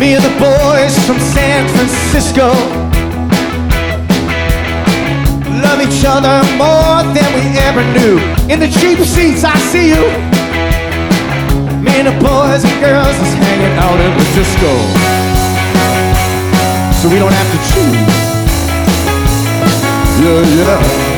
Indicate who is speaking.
Speaker 1: Me and the boys from San Francisco love each other more than we ever knew. In the cheap seats, I see you. Me and the boys and girls is hanging out in the disco, so we don't have to choose. Yeah, yeah.